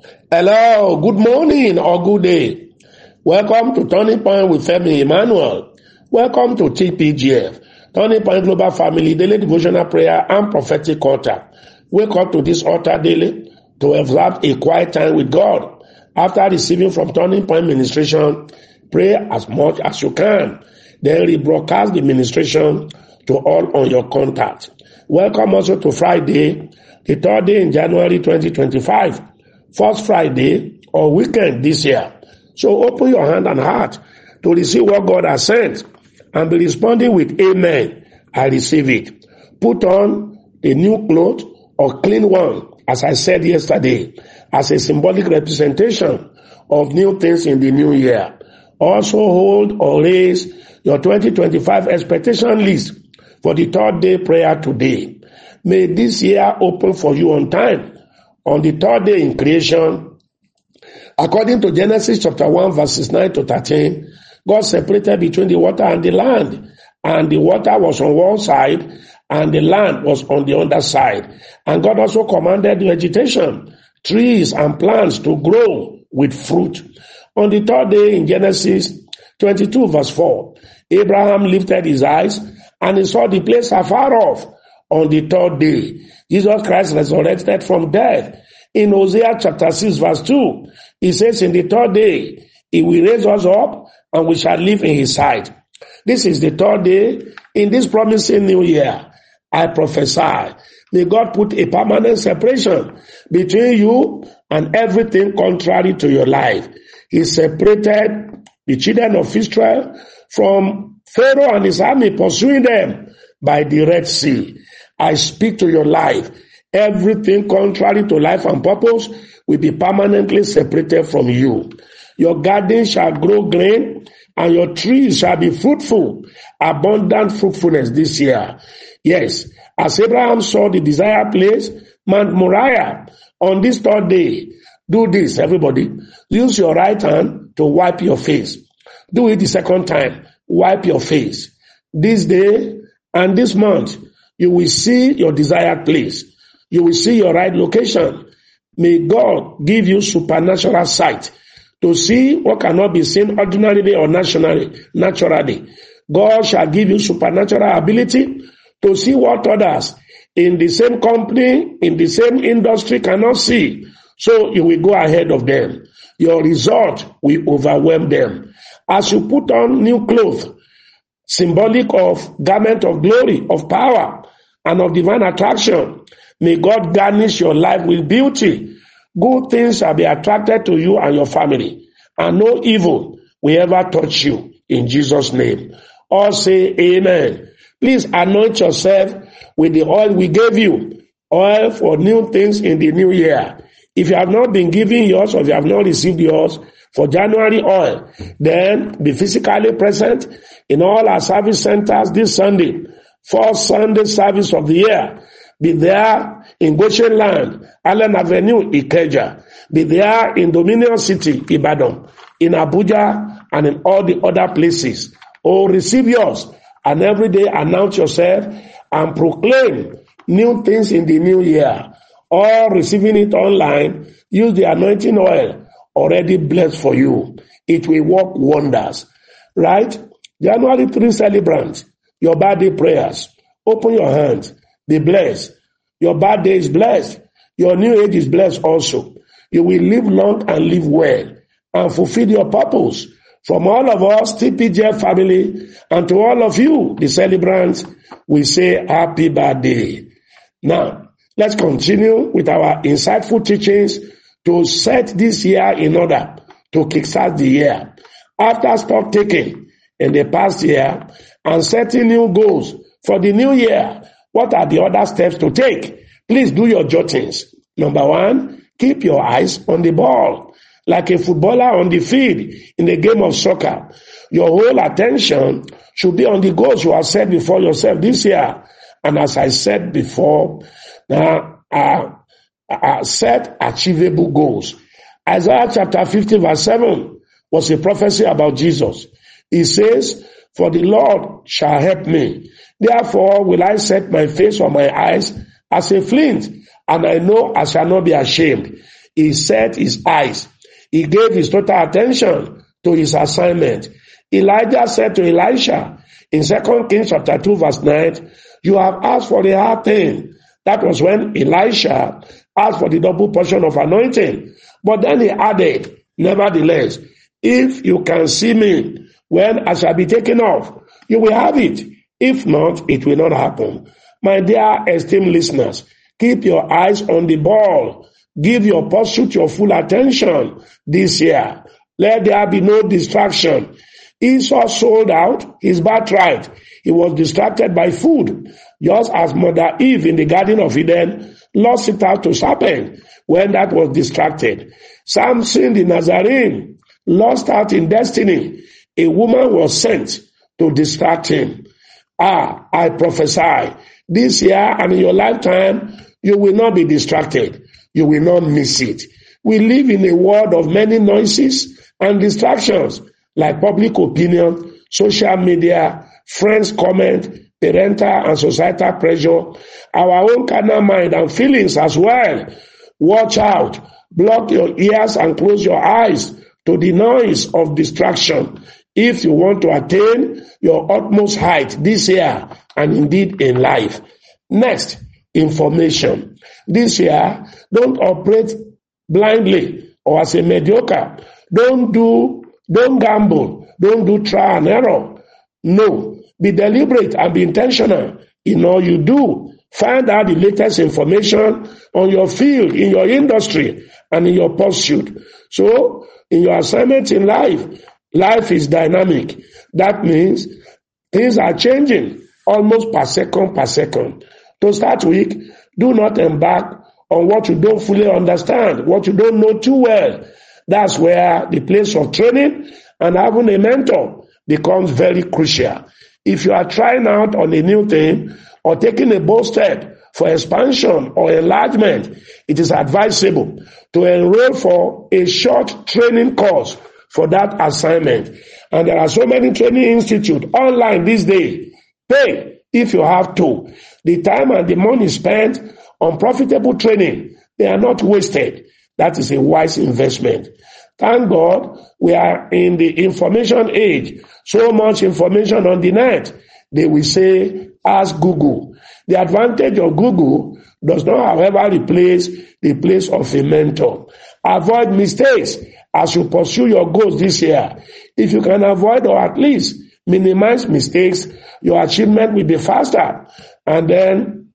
Hello, good morning or good day. Welcome to Turning Point with Femi Emmanuel. Welcome to TPGF, Turning Point Global Family Daily Devotional Prayer and Prophetic Altar. Wake up to this altar daily to observe a quiet time with God. After receiving from Turning Point Ministration, pray as much as you can. Then rebroadcast the ministration to all on your contacts. Welcome also to Friday, the third day in January 2025. First Friday or weekend this year. So open your hand and heart to receive what God has sent and be responding with amen. I receive it. Put on a new cloth or clean one, as I said yesterday, as a symbolic representation of new things in the new year. Also hold or raise your 2025 expectation list for the third day prayer today. May this year open for you on time. On the third day in creation, according to Genesis chapter 1 verses 9 to 13, God separated between the water and the land, and the water was on one side and the land was on the other side. And God also commanded vegetation, trees and plants to grow with fruit. On the third day in Genesis 22 verse 4, Abraham lifted his eyes and he saw the place afar off. On the third day, Jesus Christ resurrected from death. In Hosea chapter 6 verse 2, he says, in the third day, he will raise us up and we shall live in his sight. This is the third day in this promising new year. I prophesy, may God put a permanent separation between you and everything contrary to your life. He separated the children of Israel from Pharaoh and his army pursuing them by the Red Sea. I speak to your life. Everything contrary to life and purpose will be permanently separated from you. Your garden shall grow green and your trees shall be fruitful, abundant fruitfulness this year. Yes, as Abraham saw the desired place, Mount Moriah, on this third day, do this, everybody. Use your right hand to wipe your face. Do it the second time. Wipe your face. This day and this month, you will see your desired place. You will see your right location. May God give you supernatural sight to see what cannot be seen ordinarily or naturally. God shall give you supernatural ability to see what others in the same company, in the same industry cannot see. So you will go ahead of them. Your result will overwhelm them. As you put on new clothes, symbolic of garment of glory, of power, and of divine attraction, may God garnish your life with beauty. Good things shall be attracted to you and your family, and no evil will ever touch you. In Jesus' name. All say amen. Please anoint yourself with the oil we gave you, oil for new things in the new year. If you have not been given yours or if you have not received yours for January oil, then be physically present in all our service centers this Sunday. First Sunday service of the year. Be there in Goshen Land, Allen Avenue, Ikeja. Be there in Dominion City, Ibadan, in Abuja, and in all the other places. Oh, receive yours and every day announce yourself and proclaim new things in the new year. Or receiving it online, use the anointing oil already blessed for you. It will work wonders. Right? January 3 celebrants. Your birthday prayers. Open your hands. Be blessed. Your birthday is blessed. Your new age is blessed also. You will live long and live well and fulfill your purpose. From all of us, TPGF family, and to all of you, the celebrants, we say happy birthday. Now, let's continue with our insightful teachings to set this year in order to kickstart the year. After stock taking in the past year and setting new goals for the new year, what are the other steps to take? Please do your jottings. Number 1, keep your eyes on the ball. Like a footballer on the field in the game of soccer. Your whole attention should be on the goals you have set before yourself this year. And as I said before, set achievable goals. Isaiah chapter 50 verse 7 was a prophecy about Jesus. He says, for the Lord shall help me. Therefore will I set my face on my eyes as a flint, and I know I shall not be ashamed. He set his eyes. He gave his total attention to his assignment. Elijah said to Elisha in 2 Kings chapter 2 verse 9, you have asked for the hard thing. That was when Elisha asked for the double portion of anointing. But then he added, nevertheless, if you can see me when I shall be taken off, you will have it. If not, it will not happen. My dear esteemed listeners, keep your eyes on the ball. Give your pursuit your full attention this year. Let there be no distraction. Esau sold out his birthright. He was distracted by food, just as Mother Eve in the Garden of Eden lost it out to serpent when that was distracted. Samson the Nazarene lost out in destiny. A woman was sent to distract him. I prophesy, this year and in your lifetime, you will not be distracted. You will not miss it. We live in a world of many noises and distractions like public opinion, social media, friends' comment, parental and societal pressure, our own carnal mind and feelings as well. Watch out. Block your ears and close your eyes to the noise of distraction if you want to attain your utmost height this year and indeed in life. Next, information. This year, don't operate blindly or as a mediocre. Don't gamble. Don't do trial and error. No. Be deliberate and be intentional in all you do. Find out the latest information on your field, in your industry, and in your pursuit. So, in your assignment in life, life is dynamic. That means things are changing almost per second. To start with, do not embark on what you don't fully understand, what you don't know too well. That's where the place of training and having a mentor becomes very crucial. If you are trying out on a new thing or taking a bold step for expansion or enlargement, it is advisable to enroll for a short training course for that assignment. And there are so many training institutes online these days. Pay if you have to. The time and the money spent on profitable training, they are not wasted. That is a wise investment. Thank God we are in the information age. So much information on the net. They will say, ask Google. The advantage of Google does not, however, replace the place of a mentor. Avoid mistakes as you pursue your goals this year. If you can avoid or at least minimize mistakes, your achievement will be faster. And then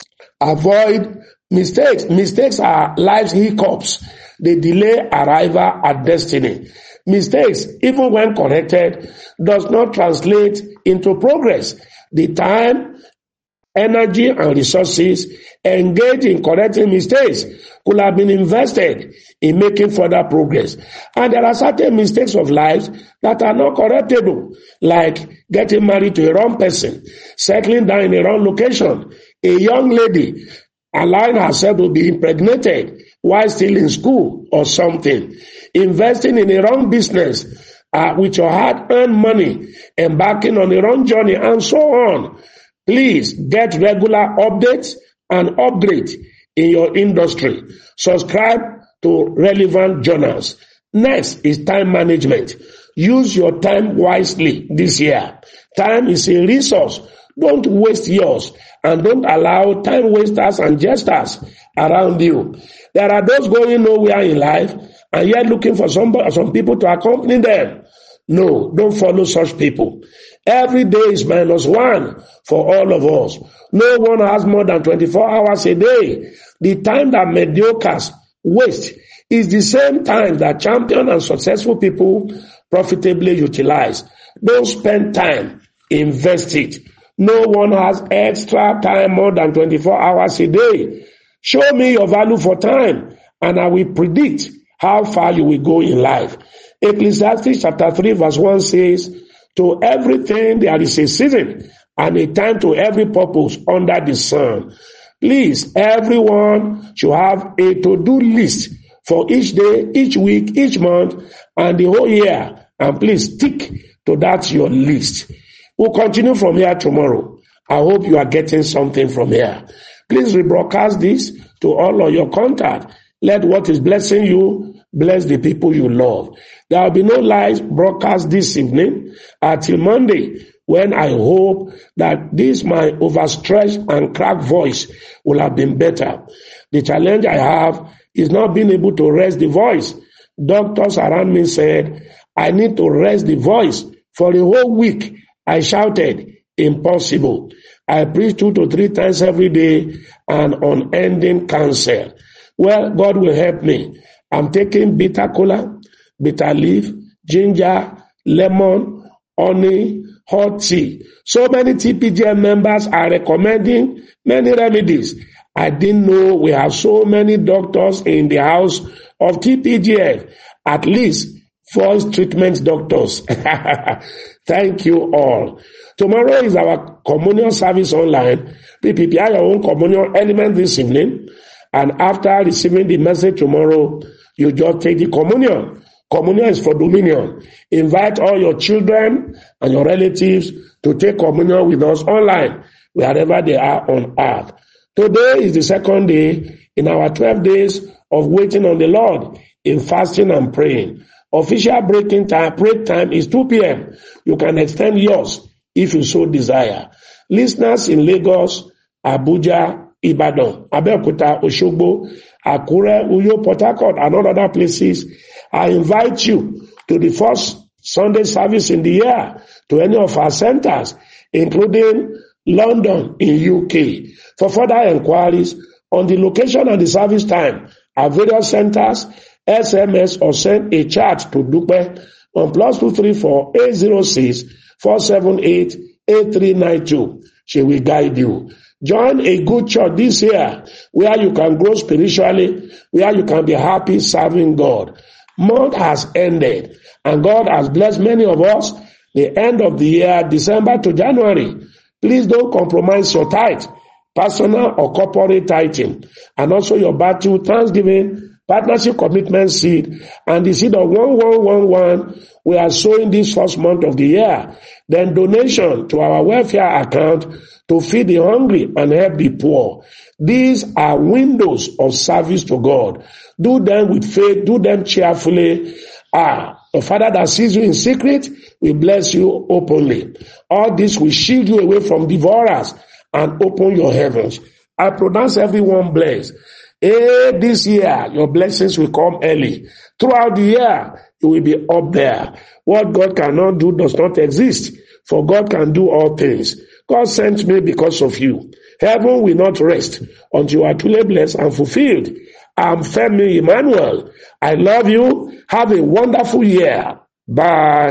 avoid mistakes. Mistakes are life's hiccups. They delay arrival at destiny. Mistakes, even when corrected, does not translate into progress. The time, energy, and resources engaged in correcting mistakes could have been invested in making further progress. And there are certain mistakes of life that are not correctable, like getting married to a wrong person, settling down in a wrong location, a young lady allowing herself to be impregnated while still in school or something, investing in a wrong business with your hard-earned money, embarking on a wrong journey, and so on. Please get regular updates and upgrade in your industry. Subscribe to relevant journals. Next is time management. Use your time wisely this year. Time is a resource. Don't waste yours, and don't allow time wasters and jesters around you. There are those going nowhere in life and yet looking for some people to accompany them. No, don't follow such people. Every day is -1 for all of us. No one has more than 24 hours a day. The time that mediocres waste is the same time that champion and successful people profitably utilize. Don't spend time, invest it. No one has extra time more than 24 hours a day. Show me your value for time, and I will predict how far you will go in life. Ecclesiastes chapter 3 verse 1 says, to everything there is a season and a time to every purpose under the sun. Please, everyone should have a to-do list for each day, each week, each month, and the whole year. And please stick to that your list. We'll continue from here tomorrow. I hope you are getting something from here. Please rebroadcast this to all of your contact Let what is blessing you bless the people you love. There will be no live broadcast this evening until Monday, when I hope that this my overstretched and cracked voice will have been better. The challenge I have is not being able to rest the voice. Doctors around me said, I need to rest the voice. For a whole week, I shouted, impossible. I preach 2 to 3 times every day and unending counsel. Well, God will help me. I'm taking bitter cola, bitter leaf, ginger, lemon, honey, hot tea. So many TPGM members are recommending many remedies. I didn't know we have so many doctors in the house of TPGF. At least 4 treatment doctors. Thank you all. Tomorrow is our communion service online. We prepare your own communion element this evening. And after receiving the message tomorrow, you just take the communion. Communion is for dominion. Invite all your children and your relatives to take communion with us online, wherever they are on earth. Today is the second day in our 12 days of waiting on the Lord in fasting and praying. Official break time is 2 p.m. You can extend yours if you so desire. Listeners in Lagos, Abuja, Ibadan, Abeokuta, Osogbo, Akure, Uyo, Port Harcourt, and all other places, I invite you to the first Sunday service in the year to any of our centers, including London in UK. For further inquiries on the location and the service time at various centers, SMS or send a chat to Dupe on +234 806 478 8392. She will guide you. Join a good church this year where you can grow spiritually, where you can be happy serving God. Month has ended and God has blessed many of us. The end of the year, December to January. Please don't compromise your tithe, personal or corporate tithing, and also your battle, thanksgiving, partnership commitment seed, and the seed of 1111 we are sowing this first month of the year. Then donation to our welfare account to feed the hungry and help the poor. These are windows of service to God. Do them with faith, do them cheerfully. The Father that sees you in secret will bless you openly. All this will shield you away from devourers and open your heavens. I pronounce everyone blessed. This year, your blessings will come early. Throughout the year, you will be up there. What God cannot do does not exist, for God can do all things. God sent me because of you. Heaven will not rest until you are truly blessed and fulfilled. I'm Femi Emmanuel. I love you. Have a wonderful year. Bye.